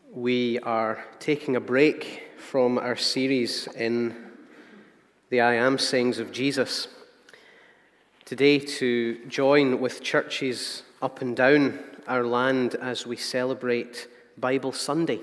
We are taking a break from our series in the I Am sayings of Jesus today to join with churches up and down our land as we celebrate Bible Sunday.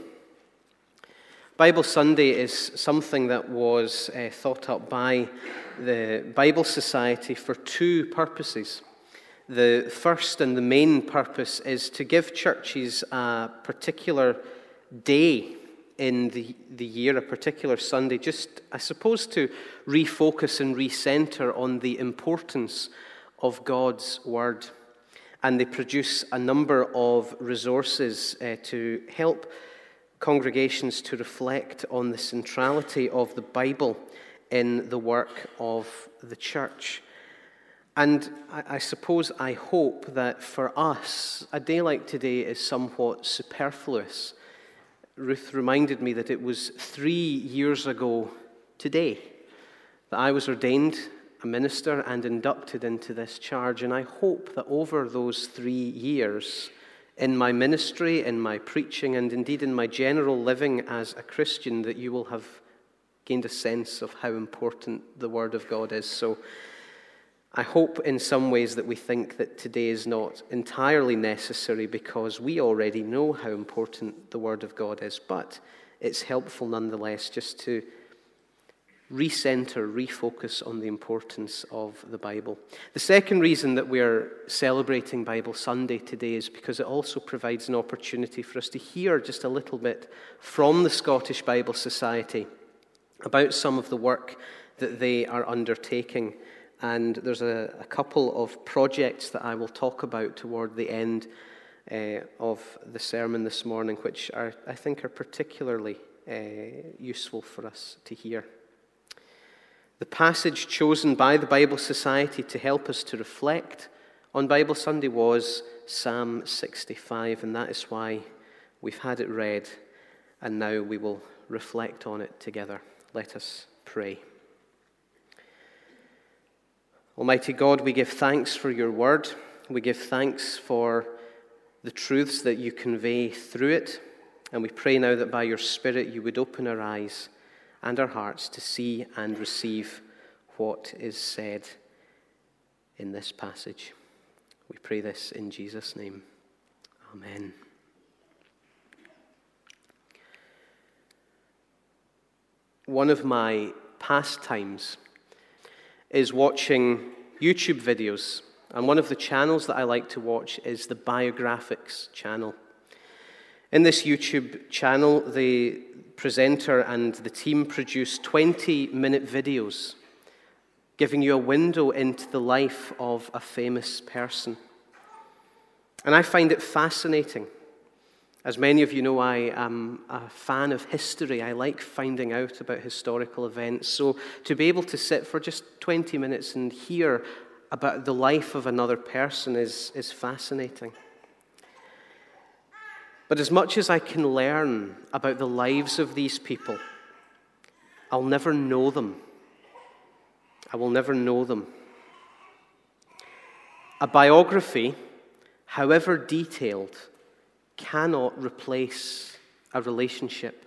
Bible Sunday is something that was thought up by the Bible Society for two purposes. The first and the main purpose is to give churches a particular day in the year, a particular Sunday, just, I suppose, to refocus and recenter on the importance of God's Word. And they produce a number of resources to help congregations to reflect on the centrality of the Bible in the work of the church. And I suppose, I hope that for us, a day like today is somewhat superfluous. Ruth reminded me that it was 3 years ago today that I was ordained a minister and inducted into this charge. And I hope that over those 3 years, in my ministry, in my preaching, and indeed in my general living as a Christian, that you will have gained a sense of how important the Word of God is. So I hope in some ways that we think that today is not entirely necessary because we already know how important the Word of God is, but it's helpful nonetheless just to recenter, refocus on the importance of the Bible. The second reason that we are celebrating Bible Sunday today is because it also provides an opportunity for us to hear just a little bit from the Scottish Bible Society about some of the work that they are undertaking. And there's a couple of projects that I will talk about toward the end of the sermon this morning, which I think are particularly useful for us to hear. The passage chosen by the Bible Society to help us to reflect on Bible Sunday was Psalm 65, and that is why we've had it read, and now we will reflect on it together. Let us pray. Almighty God, we give thanks for your word. We give thanks for the truths that you convey through it. And we pray now that by your Spirit you would open our eyes and our hearts to see and receive what is said in this passage. We pray this in Jesus' name. Amen. One of my pastimes is watching YouTube videos. And one of the channels that I like to watch is the Biographics channel. In this YouTube channel, the presenter and the team produce 20-minute videos giving you a window into the life of a famous person. And I find it fascinating. As many of you know, I am a fan of history. I like finding out about historical events. So to be able to sit for just 20 minutes and hear about the life of another person is fascinating. But as much as I can learn about the lives of these people, I'll never know them. I will never know them. A biography, however detailed, cannot replace a relationship.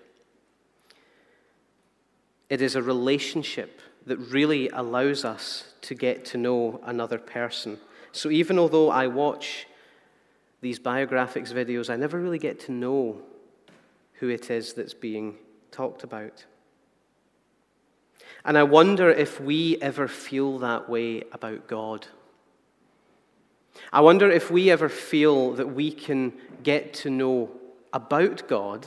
It is a relationship that really allows us to get to know another person. So even although I watch these biographics videos, I never really get to know who it is that's being talked about. And I wonder if we ever feel that way about God. I wonder if we ever feel that we can get to know about God,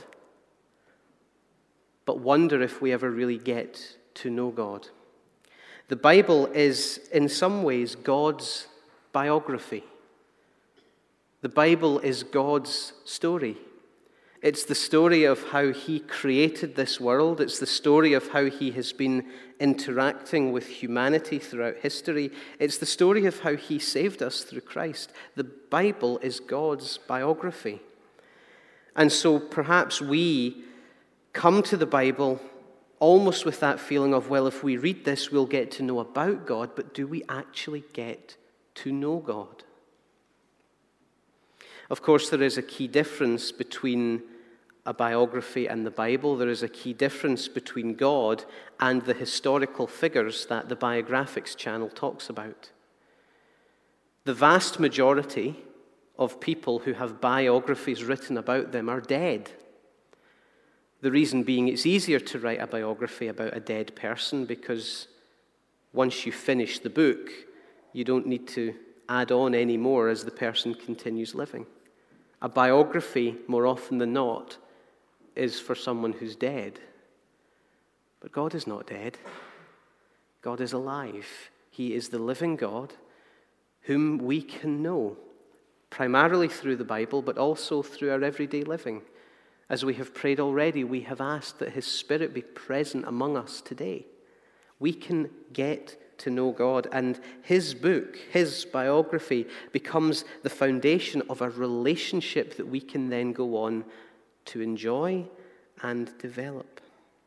but wonder if we ever really get to know God. The Bible is, in some ways, God's biography. The Bible is God's story. It's the story of how he created this world. It's the story of how he has been interacting with humanity throughout history. It's the story of how he saved us through Christ. The Bible is God's biography. And so perhaps we come to the Bible almost with that feeling of, well, if we read this, we'll get to know about God, but do we actually get to know God? Of course, there is a key difference between a biography and the Bible, there is a key difference between God and the historical figures that the Biographics channel talks about. The vast majority of people who have biographies written about them are dead. The reason being it's easier to write a biography about a dead person because once you finish the book, you don't need to add on any more as the person continues living. A biography, more often than not, is for someone who's dead. But God is not dead. God is alive. He is the living God whom we can know, primarily through the Bible, but also through our everyday living. As we have prayed already, we have asked that His Spirit be present among us today. We can get to know God, and His book, His biography, becomes the foundation of a relationship that we can then go on to enjoy and develop.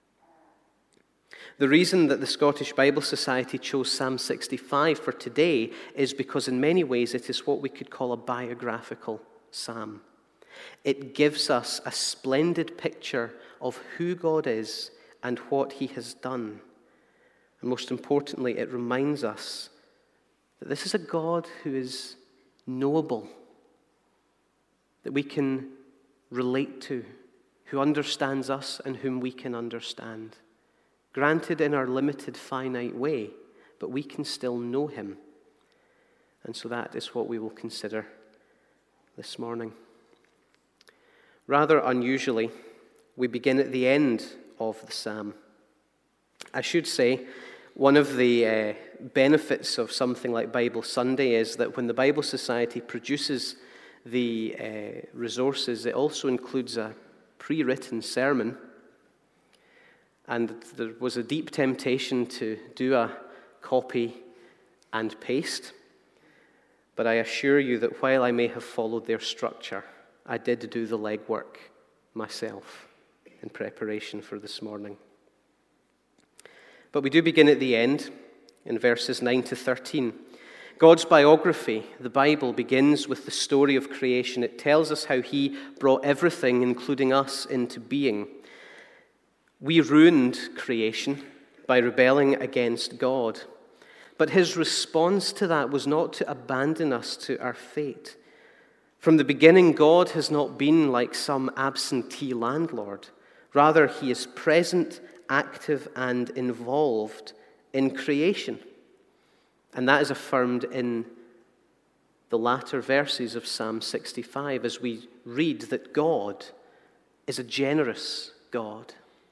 The reason that the Scottish Bible Society chose Psalm 65 for today is because in many ways it is what we could call a biographical psalm. It gives us a splendid picture of who God is and what He has done. And most importantly, it reminds us that this is a God who is knowable, that we can relate to, who understands us and whom we can understand. Granted in our limited, finite way, but we can still know Him. And so that is what we will consider this morning. Rather unusually, we begin at the end of the psalm. I should say, one of the benefits of something like Bible Sunday is that when the Bible Society produces the resources, it also includes a pre-written sermon. And there was a deep temptation to do a copy and paste. But I assure you that while I may have followed their structure, I did do the legwork myself in preparation for this morning. But we do begin at the end, in verses 9 to 13. God's biography, the Bible, begins with the story of creation. It tells us how He brought everything, including us, into being. We ruined creation by rebelling against God. But His response to that was not to abandon us to our fate. From the beginning, God has not been like some absentee landlord. Rather, He is present, active, and involved in creation. And that is affirmed in the latter verses of Psalm 65 as we read that God is a generous God.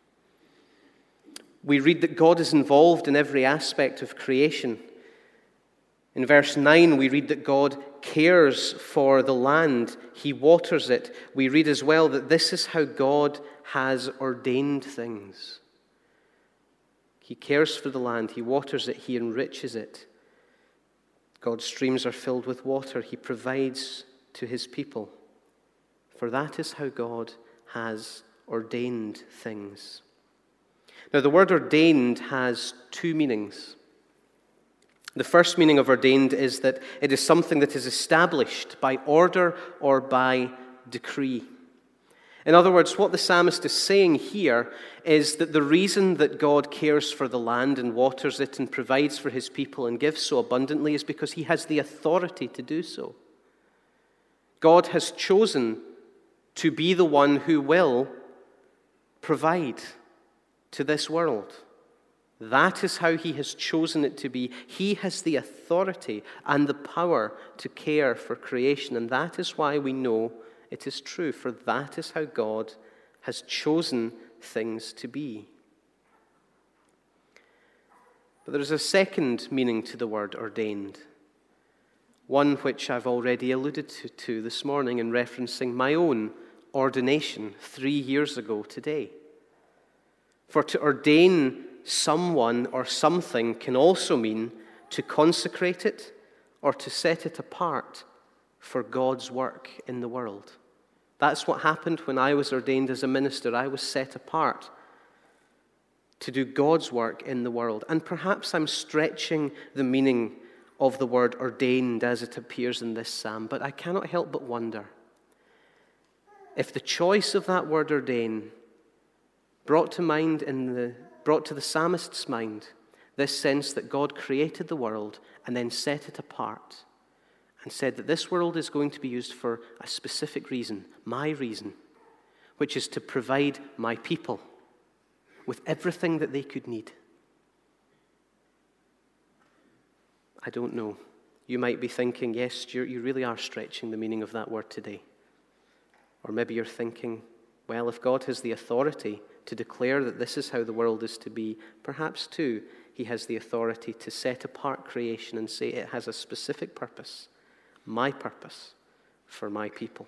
We read that God is involved in every aspect of creation. In verse 9, we read that God cares for the land. He waters it. We read as well that this is how God has ordained things. He cares for the land. He waters it. He enriches it. God's streams are filled with water. He provides to His people. For that is how God has ordained things. Now, the word ordained has two meanings. The first meaning of ordained is that it is something that is established by order or by decree. In other words, what the psalmist is saying here is that the reason that God cares for the land and waters it and provides for His people and gives so abundantly is because He has the authority to do so. God has chosen to be the one who will provide to this world. That is how He has chosen it to be. He has the authority and the power to care for creation, and that is why we know it is true, for that is how God has chosen things to be. But there is a second meaning to the word ordained, one which I've already alluded to this morning in referencing my own ordination 3 years ago today. For to ordain someone or something can also mean to consecrate it or to set it apart for God's work in the world. That's what happened when I was ordained as a minister. I was set apart to do God's work in the world. And perhaps I'm stretching the meaning of the word ordained as it appears in this psalm, but I cannot help but wonder, if the choice of that word ordain brought to the psalmist's mind this sense that God created the world and then set it apart and said that this world is going to be used for a specific reason, my reason, which is to provide my people with everything that they could need. I don't know. You might be thinking, yes, Stuart, you really are stretching the meaning of that word today. Or maybe you're thinking, well, if God has the authority to declare that this is how the world is to be, perhaps too, he has the authority to set apart creation and say it has a specific purpose, my purpose, for my people.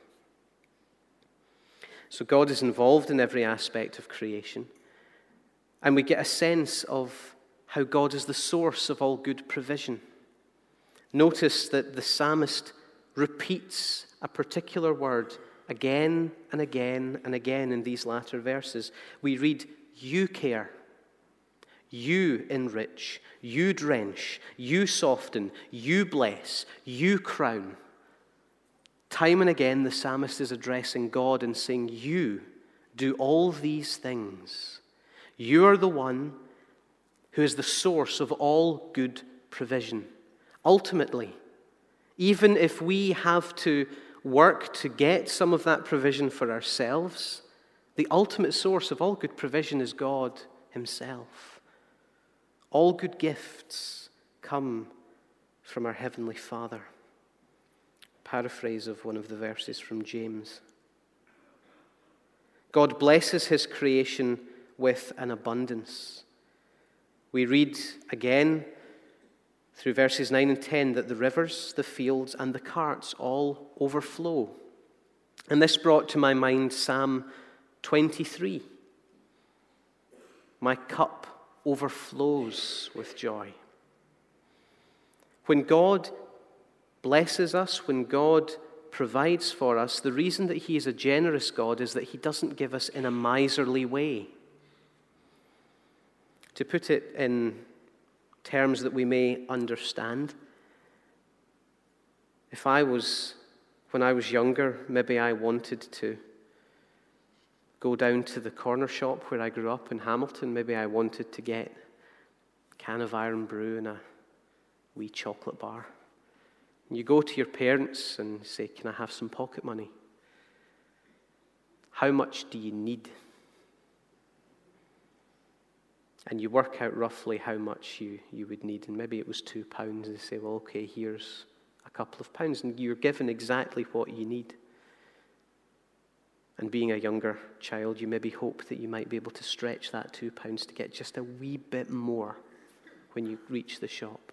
So God is involved in every aspect of creation, and we get a sense of how God is the source of all good provision. Notice that the psalmist repeats a particular word again and again and again in these latter verses. We read, you care, you enrich, you drench, you soften, you bless, you crown. Time and again the psalmist is addressing God and saying, you do all these things. You are the one who is the source of all good provision. Ultimately, even if we have to work to get some of that provision for ourselves, the ultimate source of all good provision is God himself. All good gifts come from our Heavenly Father. Paraphrase of one of the verses from James. God blesses his creation with an abundance. We read again through verses 9 and 10 that the rivers, the fields, and the carts all overflow. And this brought to my mind Psalm 23. My cup overflows with joy. When God blesses us, when God provides for us, the reason that he is a generous God is that he doesn't give us in a miserly way. To put it in terms that we may understand, when I was younger, maybe I wanted to go down to the corner shop where I grew up in Hamilton. Maybe I wanted to get a can of Iron Brew and a wee chocolate bar. And you go to your parents and say, can I have some pocket money? How much do you need? And you work out roughly how much you would need. And maybe it was £2. They say, well, okay, here's a couple of pounds. And you're given exactly what you need. And being a younger child, you maybe hope that you might be able to stretch that £2 to get just a wee bit more when you reach the shop.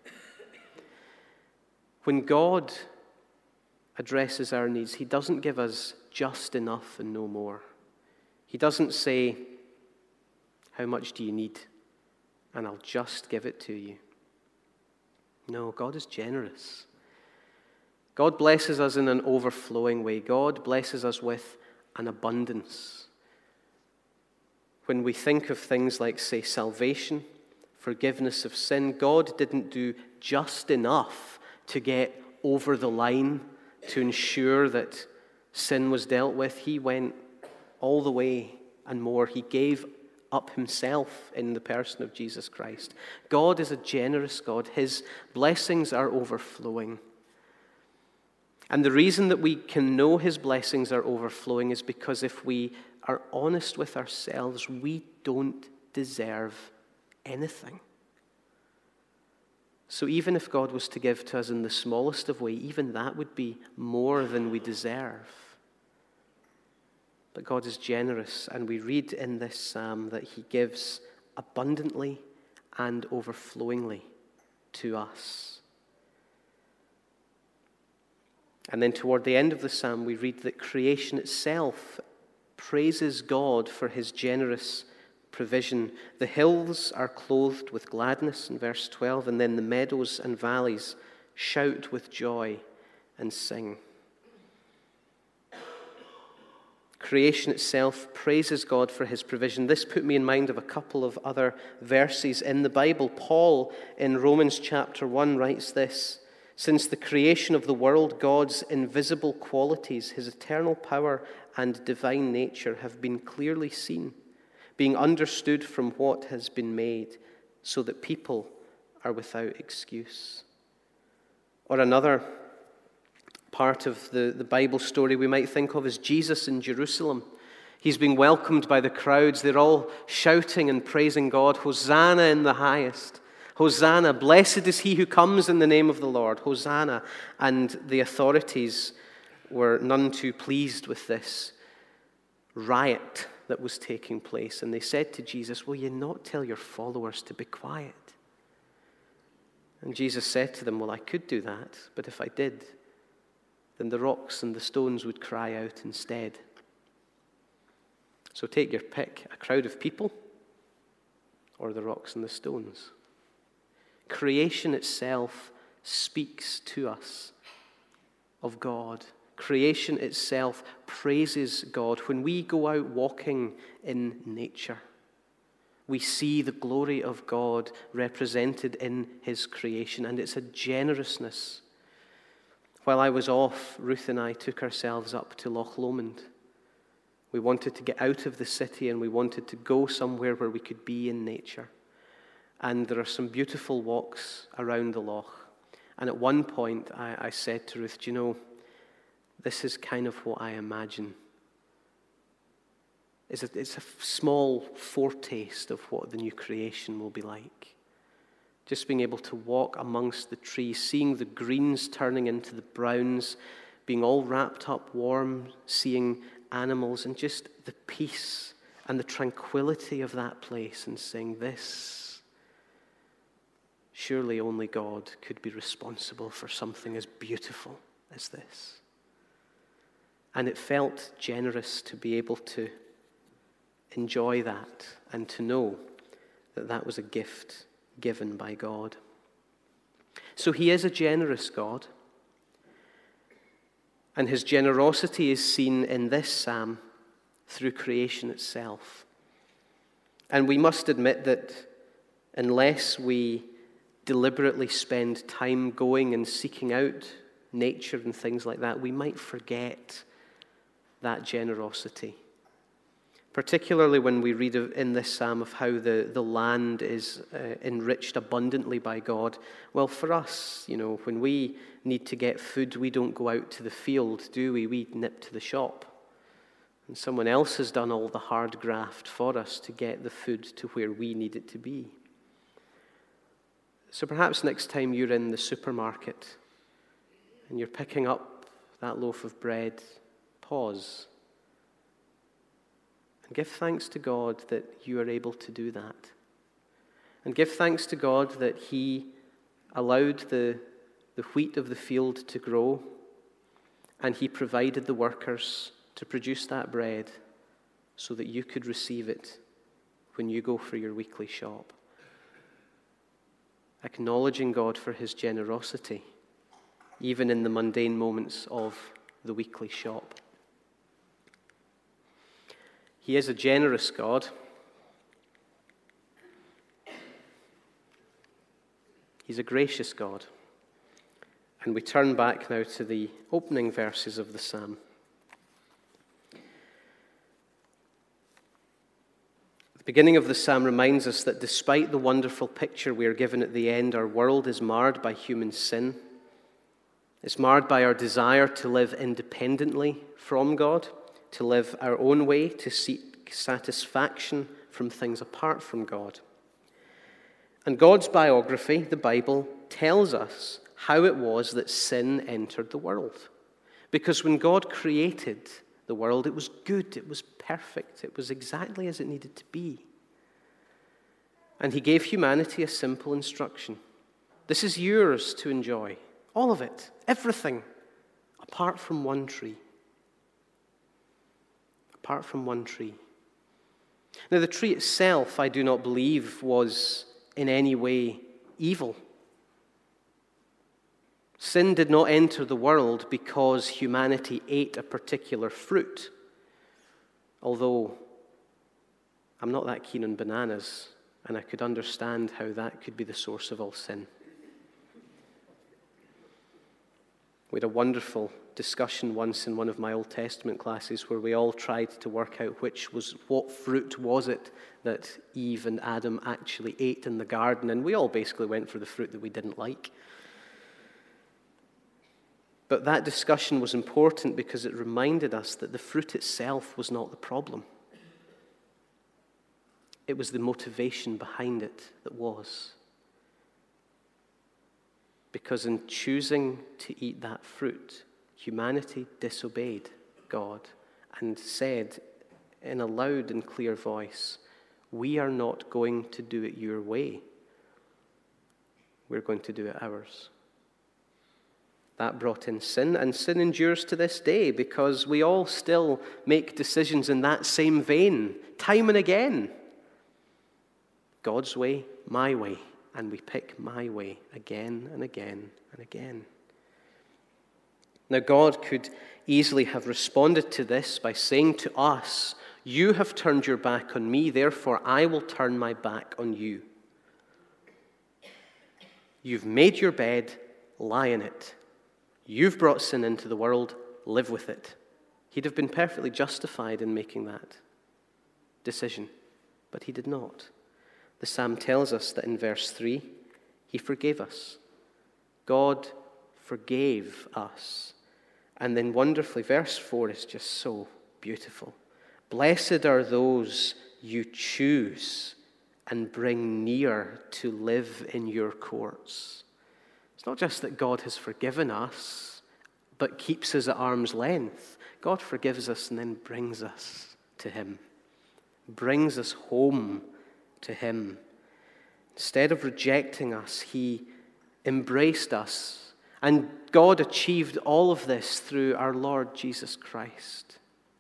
When God addresses our needs, he doesn't give us just enough and no more. He doesn't say, how much do you need? And I'll just give it to you. No, God is generous. God blesses us in an overflowing way. God blesses us with an abundance. When we think of things like, say, salvation, forgiveness of sin, God didn't do just enough to get over the line to ensure that sin was dealt with. He went all the way and more. He gave up himself in the person of Jesus Christ. God is a generous God. His blessings are overflowing. And the reason that we can know his blessings are overflowing is because if we are honest with ourselves, we don't deserve anything. So even if God was to give to us in the smallest of ways, even that would be more than we deserve. But God is generous, and we read in this psalm that he gives abundantly and overflowingly to us. And then toward the end of the psalm, we read that creation itself praises God for his generous provision. The hills are clothed with gladness in verse 12, and then the meadows and valleys shout with joy and sing. Creation itself praises God for his provision. This put me in mind of a couple of other verses in the Bible. Paul in Romans chapter 1 writes this: since the creation of the world, God's invisible qualities, his eternal power and divine nature have been clearly seen, being understood from what has been made, so that people are without excuse. Or another part of the Bible story we might think of is Jesus in Jerusalem. He's being welcomed by the crowds. They're all shouting and praising God. Hosanna in the highest. Hosanna, blessed is he who comes in the name of the Lord. Hosanna. And the authorities were none too pleased with this riot that was taking place. And they said to Jesus, will you not tell your followers to be quiet? And Jesus said to them, well, I could do that, but if I did, then the rocks and the stones would cry out instead. So take your pick, a crowd of people or the rocks and the stones. Creation itself speaks to us of God. Creation itself praises God. When we go out walking in nature, we see the glory of God represented in his creation, and it's a generousness. While I was off, Ruth and I took ourselves up to Loch Lomond. We wanted to get out of the city and we wanted to go somewhere where we could be in nature. And there are some beautiful walks around the loch. And at one point I said to Ruth, do you know, this is kind of what I imagine. It's a small foretaste of what the new creation will be like. Just being able to walk amongst the trees, seeing the greens turning into the browns, being all wrapped up warm, seeing animals, and just the peace and the tranquility of that place, and saying, this, surely only God could be responsible for something as beautiful as this. And it felt generous to be able to enjoy that and to know that that was a gift given by God. So he is a generous God, and his generosity is seen in this psalm through creation itself. And we must admit that unless we deliberately spend time going and seeking out nature and things like that, we might forget that generosity. Particularly when we read in this psalm of how the land is enriched abundantly by God. Well, for us, you know, when we need to get food, we don't go out to the field, do we? We nip to the shop. And someone else has done all the hard graft for us to get the food to where we need it to be. So perhaps next time you're in the supermarket and you're picking up that loaf of bread, pause. And give thanks to God that you are able to do that. And give thanks to God that he allowed the wheat of the field to grow, and he provided the workers to produce that bread so that you could receive it when you go for your weekly shop. Acknowledging God for his generosity, even in the mundane moments of the weekly shop. He is a generous God. He's a gracious God. And we turn back now to the opening verses of the psalm. The beginning of the psalm reminds us that despite the wonderful picture we are given at the end, our world is marred by human sin. It's marred by our desire to live independently from God, to live our own way, to seek satisfaction from things apart from God. And God's biography, the Bible, tells us how it was that sin entered the world. Because when God created the world, it was good, it was perfect, it was exactly as it needed to be. And he gave humanity a simple instruction. This is yours to enjoy, all of it, everything, apart from one tree. Apart from one tree. Now, the tree itself, I do not believe, was in any way evil. Sin did not enter the world because humanity ate a particular fruit. Although I'm not that keen on bananas, and I could understand how that could be the source of all sin. We had a wonderful discussion once in one of my Old Testament classes where we all tried to work out what fruit was it that Eve and Adam actually ate in the garden, and we all basically went for the fruit that we didn't like. But that discussion was important because it reminded us that the fruit itself was not the problem. It was the motivation behind it that was. Because in choosing to eat that fruit, humanity disobeyed God and said in a loud and clear voice, "We are not going to do it your way. We're going to do it ours." That brought in sin, and sin endures to this day because we all still make decisions in that same vein, time and again. God's way, my way, and we pick my way again and again and again. Now, God could easily have responded to this by saying to us, "You have turned your back on me, therefore I will turn my back on you. You've made your bed, lie in it. You've brought sin into the world, live with it." He'd have been perfectly justified in making that decision, but he did not. The psalm tells us that in verse 3, he forgave us. God forgave us. And then wonderfully, verse 4 is just so beautiful. "Blessed are those you choose and bring near to live in your courts." It's not just that God has forgiven us, but keeps us at arm's length. God forgives us and then brings us to him, brings us home to him. Instead of rejecting us, he embraced us. And God achieved all of this through our Lord Jesus Christ.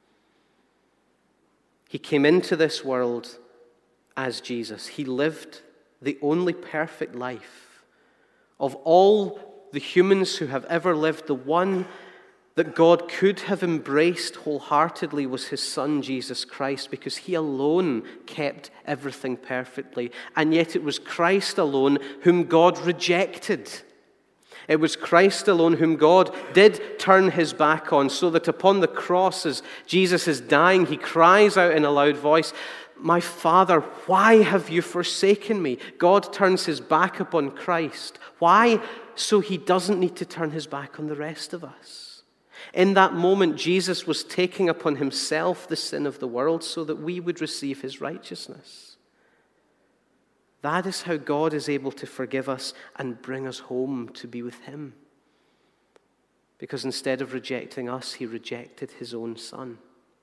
He came into this world as Jesus. He lived the only perfect life. Of all the humans who have ever lived, the one that God could have embraced wholeheartedly was his Son, Jesus Christ, because he alone kept everything perfectly. And yet it was Christ alone whom God rejected. It was Christ alone whom God did turn his back on, so that upon the cross, as Jesus is dying, he cries out in a loud voice, "My Father, why have you forsaken me?" God turns his back upon Christ. Why? So he doesn't need to turn his back on the rest of us. In that moment, Jesus was taking upon himself the sin of the world so that we would receive his righteousness. That is how God is able to forgive us and bring us home to be with him. Because instead of rejecting us, he rejected his own Son.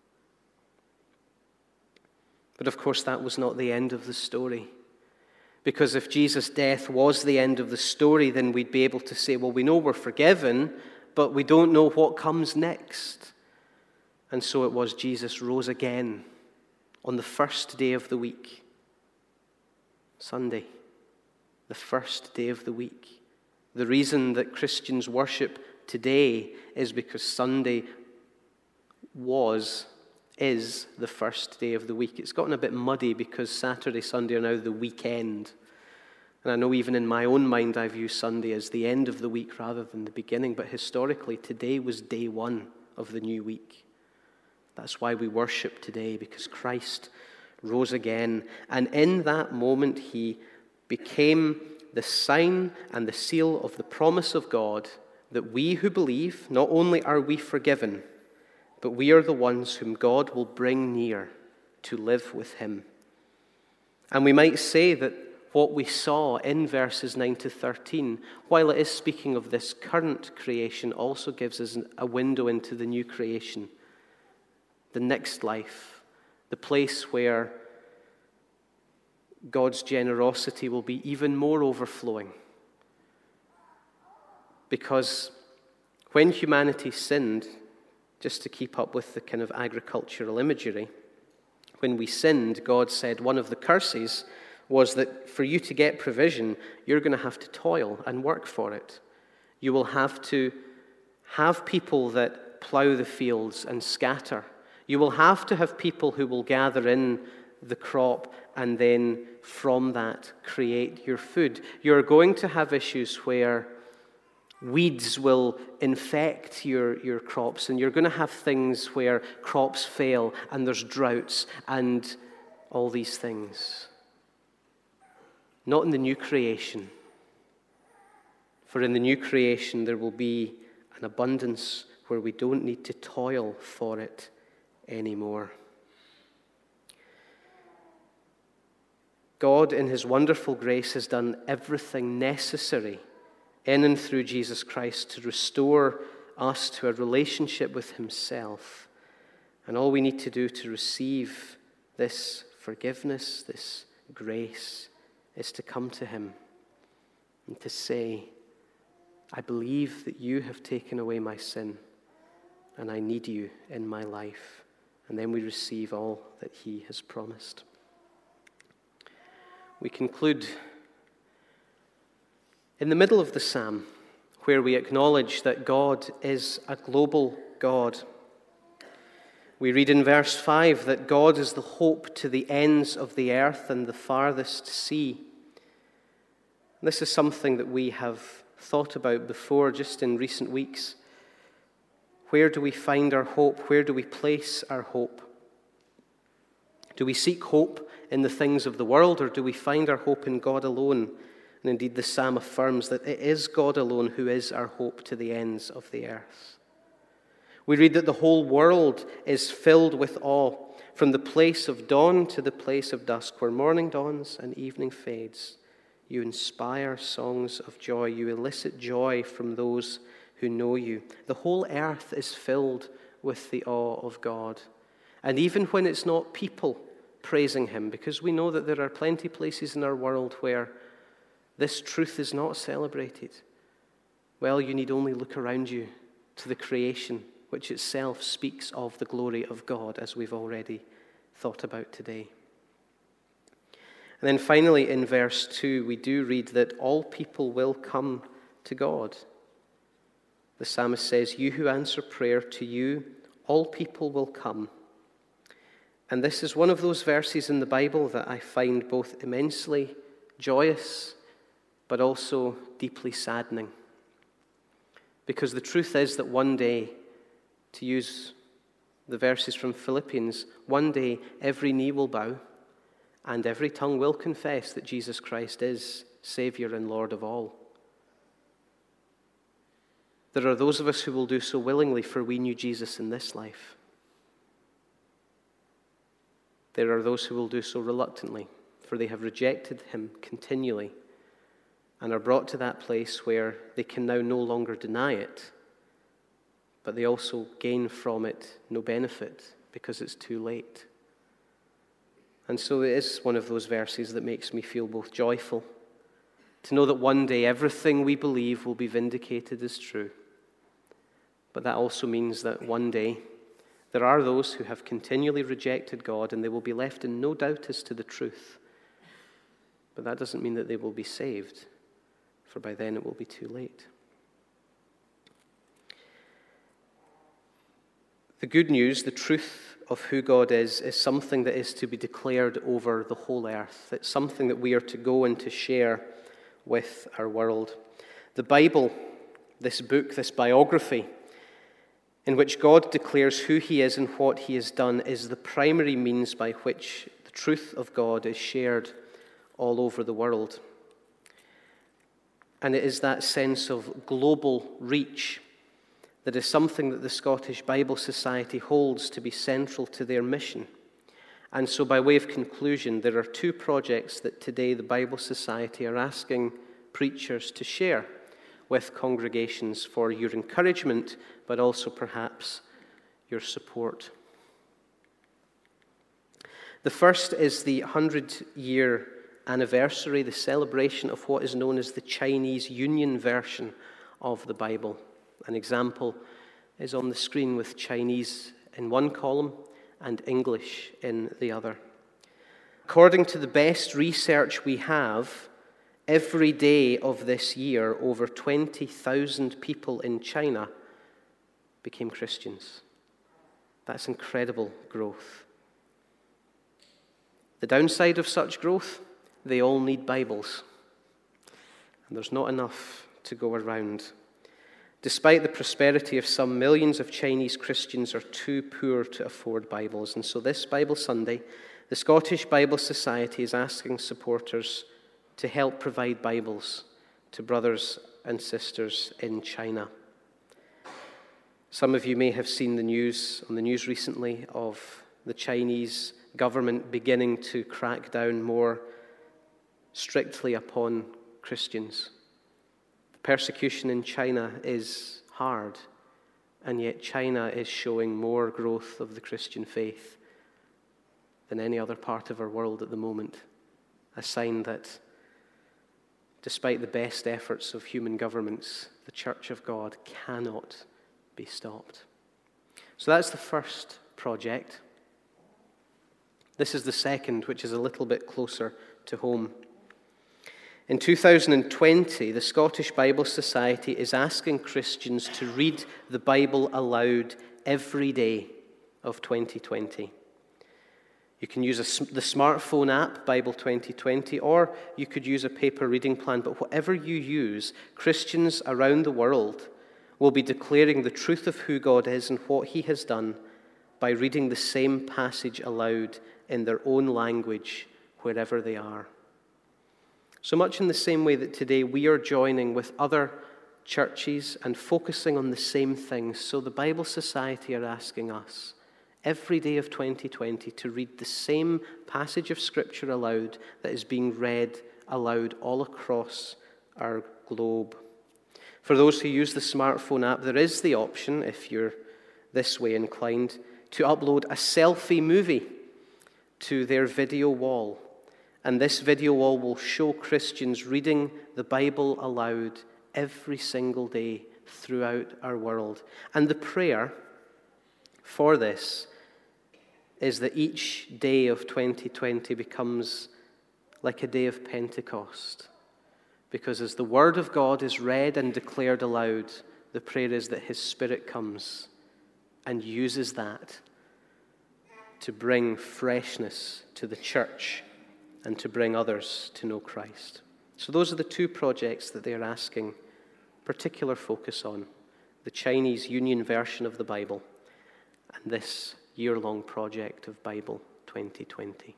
But of course, that was not the end of the story. Because if Jesus' death was the end of the story, then we'd be able to say, well, we know we're forgiven, but we don't know what comes next. And so it was, Jesus rose again on the first day of the week. Sunday, the first day of the week. The reason that Christians worship today is because Sunday is the first day of the week. It's gotten a bit muddy because Saturday, Sunday are now the weekend. And I know even in my own mind I view Sunday as the end of the week rather than the beginning. But historically, today was day one of the new week. That's why we worship today, because Christ rose again. And in that moment, he became the sign and the seal of the promise of God that we who believe, not only are we forgiven, but we are the ones whom God will bring near to live with him. And we might say that what we saw in verses 9 to 13, while it is speaking of this current creation, also gives us a window into the new creation, the next life, the place where God's generosity will be even more overflowing. Because when humanity sinned, just to keep up with the kind of agricultural imagery, when we sinned, God said one of the curses was that for you to get provision, you're going to have to toil and work for it. You will have to have people that plow the fields and scatter. You will have to have people who will gather in the crop and then from that create your food. You're going to have issues where Weeds will infect your crops, and you're going to have things where crops fail, and there's droughts, and all these things. Not in the new creation. For in the new creation there will be an abundance where we don't need to toil for it anymore. God, in his wonderful grace, has done everything necessary in and through Jesus Christ to restore us to a relationship with himself. And all we need to do to receive this forgiveness, this grace, is to come to him and to say, I believe that you have taken away my sin, and I need you in my life. And then we receive all that he has promised. We conclude in the middle of the psalm, where we acknowledge that God is a global God. We read in verse 5 that God is the hope to the ends of the earth and the farthest sea. This is something that we have thought about before just in recent weeks. Where do we find our hope? Where do we place our hope? Do we seek hope in the things of the world, or do we find our hope in God alone? And indeed, the psalm affirms that it is God alone who is our hope to the ends of the earth. We read that the whole world is filled with awe, from the place of dawn to the place of dusk, where morning dawns and evening fades. You inspire songs of joy. You elicit joy from those who know you. The whole earth is filled with the awe of God. And even when it's not people praising him, because we know that there are plenty of places in our world where this truth is not celebrated, well, you need only look around you to the creation, which itself speaks of the glory of God, as we've already thought about today. And then finally, in verse 2, we do read that all people will come to God. The psalmist says, you who answer prayer, to you all people will come. And this is one of those verses in the Bible that I find both immensely joyous but also deeply saddening. Because the truth is that one day, to use the verses from Philippians, one day every knee will bow and every tongue will confess that Jesus Christ is Savior and Lord of all. There are those of us who will do so willingly, for we knew Jesus in this life. There are those who will do so reluctantly, for they have rejected him continually and are brought to that place where they can now no longer deny it, but they also gain from it no benefit because it's too late. And so it is one of those verses that makes me feel both joyful to know that one day everything we believe will be vindicated as true. But that also means that one day there are those who have continually rejected God, and they will be left in no doubt as to the truth. But that doesn't mean that they will be saved, for by then it will be too late. The good news, the truth of who God is something that is to be declared over the whole earth. It's something that we are to go and to share with our world. The Bible, this book, this biography, in which God declares who he is and what he has done, is the primary means by which the truth of God is shared all over the world. And it is that sense of global reach that is something that the Scottish Bible Society holds to be central to their mission. And so by way of conclusion, there are two projects that today the Bible Society are asking preachers to share with congregations for your encouragement, but also perhaps your support. The first is the 100-year anniversary, the celebration of what is known as the Chinese Union version of the Bible. An example is on the screen with Chinese in one column and English in the other. According to the best research we have, every day of this year, over 20,000 people in China became Christians. That's incredible growth. The downside of such growth, they all need Bibles. And there's not enough to go around. Despite the prosperity of some, millions of Chinese Christians are too poor to afford Bibles. And so this Bible Sunday, the Scottish Bible Society is asking supporters to help provide Bibles to brothers and sisters in China. Some of you may have seen the news on the news recently of the Chinese government beginning to crack down more strictly upon Christians. Persecution in China is hard, and yet China is showing more growth of the Christian faith than any other part of our world at the moment. A sign that despite the best efforts of human governments, the Church of God cannot be stopped. So that's the first project. This is the second, which is a little bit closer to home. In 2020, the Scottish Bible Society is asking Christians to read the Bible aloud every day of 2020. You can use the smartphone app, Bible 2020, or you could use a paper reading plan. But whatever you use, Christians around the world will be declaring the truth of who God is and what He has done by reading the same passage aloud in their own language wherever they are. So much in the same way that today we are joining with other churches and focusing on the same things, so the Bible Society are asking us every day of 2020 to read the same passage of Scripture aloud that is being read aloud all across our globe. For those who use the smartphone app, there is the option, if you're this way inclined, to upload a selfie movie to their video wall. And this video wall will show Christians reading the Bible aloud every single day throughout our world. And the prayer for this is that each day of 2020 becomes like a day of Pentecost. Because as the Word of God is read and declared aloud, the prayer is that His Spirit comes and uses that to bring freshness to the church and to bring others to know Christ. So those are the two projects that they are asking particular focus on: the Chinese Union version of the Bible and this year-long project of Bible 2020.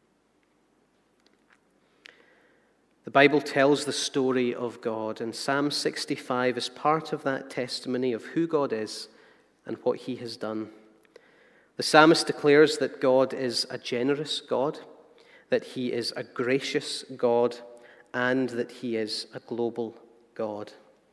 The Bible tells the story of God, and Psalm 65 is part of that testimony of who God is and what He has done. The psalmist declares that God is a generous God, that He is a gracious God, and that He is a global God.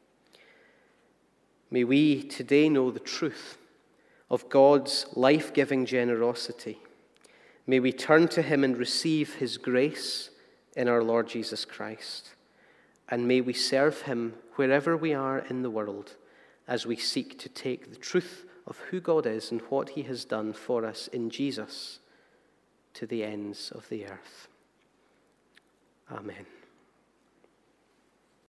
May we today know the truth of God's life-giving generosity. May we turn to Him and receive His grace in our Lord Jesus Christ. And may we serve Him wherever we are in the world as we seek to take the truth of who God is and what He has done for us in Jesus to the ends of the earth. Amen.